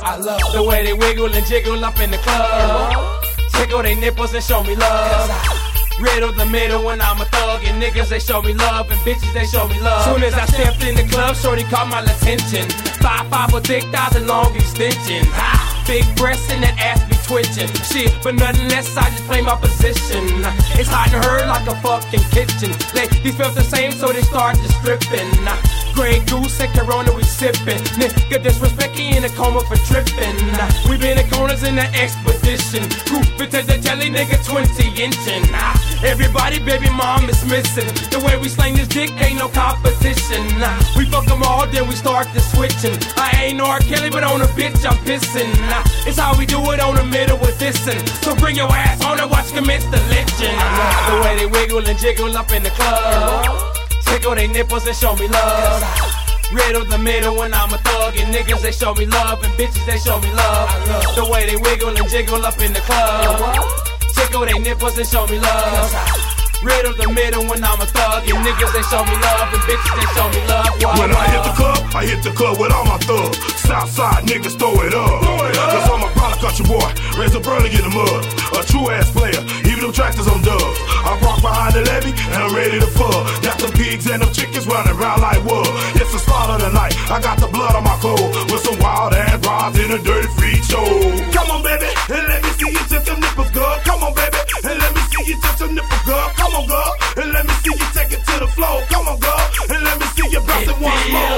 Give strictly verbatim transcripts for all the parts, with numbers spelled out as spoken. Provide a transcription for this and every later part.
I love the way they wiggle and jiggle up in the club. Tickle they nipples and show me love. Riddle the middle when I'm a thug, and niggas they show me love, and bitches they show me love. Soon as I stepped in the club, shorty caught my attention. Five five with thick thighs and long extensions. Ha! Big breasts and that ass be twitching. Shit, but nothing less, I just play my position. It's hot in her like a fucking kitchen. Ladies felt the same, so they started stripping. Grey Goose and Corona we sippin'. Nigga disrespect in a coma for trippin'. We been in corners in the expedition. Goof into the telly, nigga twenty inching. Everybody, baby mom is missing. The way we slang this dick ain't no competition. We fuck them all, then we start to switching. I ain't no R. Kelly, but on a bitch I'm pissin'. It's how we do it on the middle with this'n. So bring your ass on and watch commence the lynching. The way they wiggle and jiggle up in the club. Tickle they nipples and show me love. Riddle the middle when I'm a thug, and niggas they show me love, and bitches they show me love. The way they wiggle and jiggle up in the club. Tickle they nipples and show me love. Riddle the middle when I'm a thug, and niggas they show me love, and bitches they show me love. Wow, when I hit the club, I hit the club with all my thugs. Southside niggas throw it up. Cause I'm a product country boy, raised up early in the mud. A true ass player, even them tractors on dubs. I rock behind the levee and I'm ready to fuck. Got them pigs and them chickens running around like wood. It's the start of the night, I got the blood on my clothes. With some wild ass rides in a dirty freak show. Come on baby, and let me see you touch them nipples, girl. Come on baby, and let me see you touch them nipples, girl. Come on girl, and let me see you take it to the floor. Come on girl, and let me see you bounce it once more.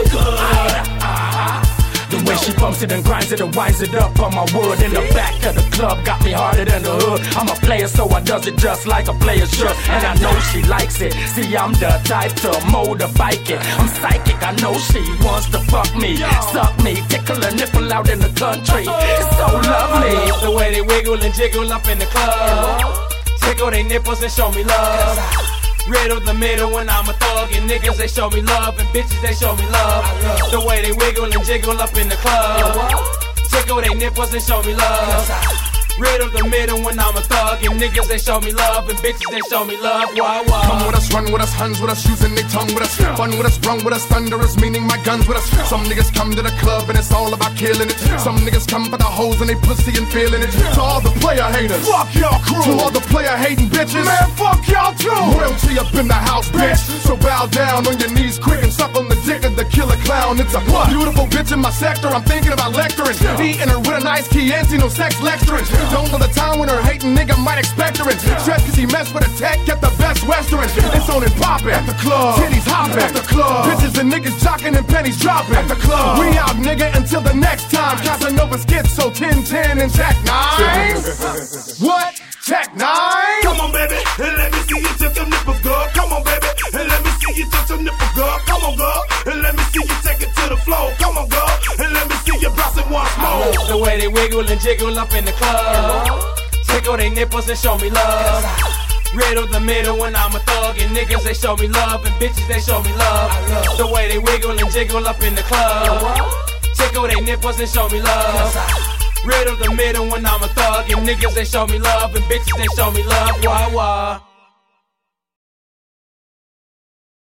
The way she bumps it and grinds it and winds it up on my wood in the back of the club got me harder than the hood. I'm a player, so I does it just like a player should, and I know she likes it. See, I'm the type to motorbike it. I'm psychic, I know she wants to fuck me, suck me, tickle her nipple out in the country. It's so lovely. The way they wiggle and jiggle up in the club. Tickle they nipples and show me love. Riddle the middle when I'm a thug, and niggas they show me love, and bitches they show me love. The way they wiggle and jiggle up in the club. Tickle they nipples and show me love. Riddle the middle when I'm a thug, and niggas they show me love, and bitches they show me love. Why, why? Come with us, run with us, hands with us, using their tongue with us. Fun with us, run with us, thunderous, meaning my guns with us. Some niggas come to the club and it's all about killing it. Some niggas come for the hoes and they pussy and feeling it. To all the player haters, fuck y'all crew. To all the player hating bitches, man, fuck y'all too. Royalty up in the house, bitch. So bow down on your knees quick and suck on the dick of the killer clown. It's a beautiful bitch in my sector, I'm thinking about lecturing. Eating her with a nice Chianti, no sex lecturing. Don't know the time when her hating nigga might expect her in. Stress cause he messed with a tech, get the best western. It's on and poppin' at the club, titties hoppin' at the club, bitches and niggas jockin' and pennies droppin' at the club. We out nigga until the next time. Casanova Schizo, ten ten and Tech nine. What? Tech nine? Come on baby, and let me see you touch them nipples, girl. Come on baby, and let me see you touch them nipples, girl. Come on girl, and let me see you take it to the floor. Come on girl, and let me see you bounce it once more. The way they wiggle and jiggle up in the club. Tickle they nipples and show me love. Riddle the middle when I'm a thug, and niggas they show me love, and bitches they show me love. The way they wiggle and jiggle up in the club. Tickle they nipples and show me love. Riddle the middle when I'm a thug, and niggas they show me love, and bitches they show me love. Why, why?